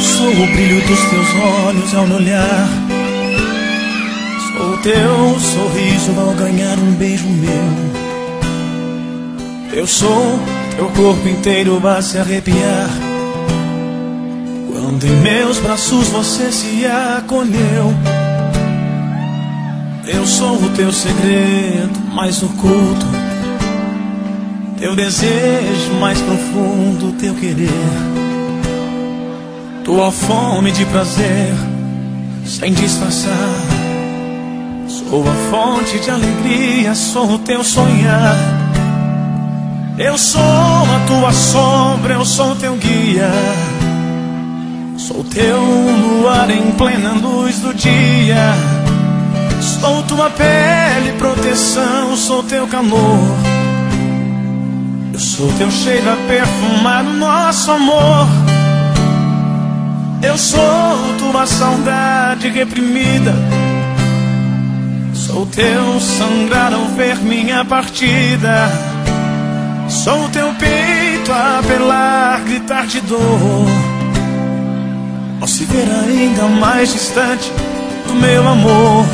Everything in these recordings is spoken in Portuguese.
sou o brilho dos teus olhos ao me olhar. Sou o teu sorriso ao ganhar um beijo meu. Eu sou teu corpo inteiro a se arrepiar quando em meus braços você se acolheu. Eu sou o teu segredo mais oculto, teu desejo mais profundo, teu querer, tua fome de prazer sem disfarçar. Sou a fonte de alegria, sou o teu sonhar. Eu sou a tua sombra, eu sou teu guia. Sou teu luar em plena luz do dia. Sou tua pele, proteção, sou teu calor. Eu sou teu cheiro a perfumar o nosso amor. Eu sou tua saudade reprimida. Sou teu sangrar ao ver minha partida. Sou teu peito a apelar, gritar de dor, ao se ver ainda mais distante do meu amor.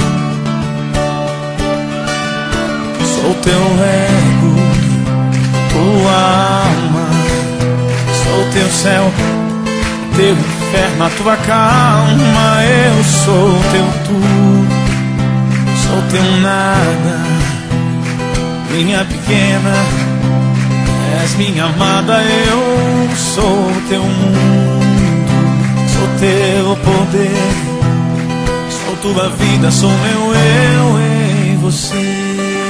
Sou teu ego, tua alma. Sou teu céu, teu inferno, a tua calma. Eu sou teu tudo, sou teu nada. Minha pequena, és minha amada. Eu sou teu mundo, sou teu poder. Sou tua vida, sou meu eu em você.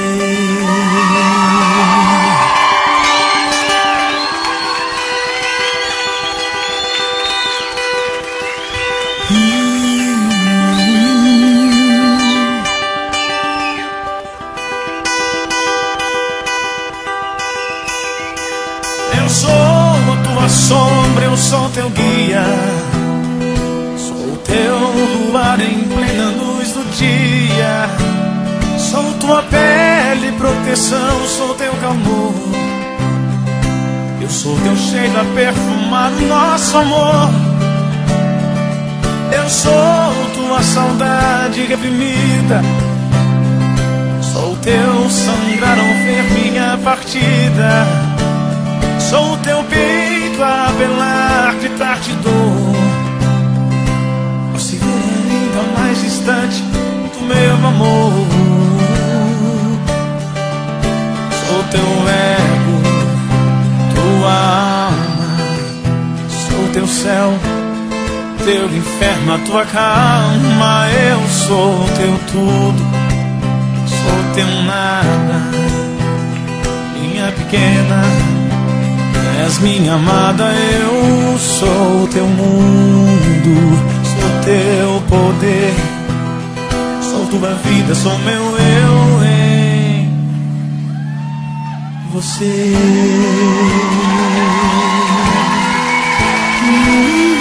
Eu sou a tua sombra, eu sou teu guia. Sou teu luar em plena luz do dia. Sou tua pele, proteção, sou teu calor. Eu sou teu cheiro a perfumar o nosso amor. Eu sou tua saudade reprimida. Sou teu sangrar ao ver minha partida. Sou o teu peito a apelar, gritar de dor, ao se ver ainda mais distante do meu amor. Sou teu ego, tua alma. Sou teu céu, teu inferno, a tua calma. Eu sou teu tudo, sou teu nada. Minha pequena, és minha amada. Eu sou teu mundo, sou teu poder. Sou tua vida, sou meu eu em você.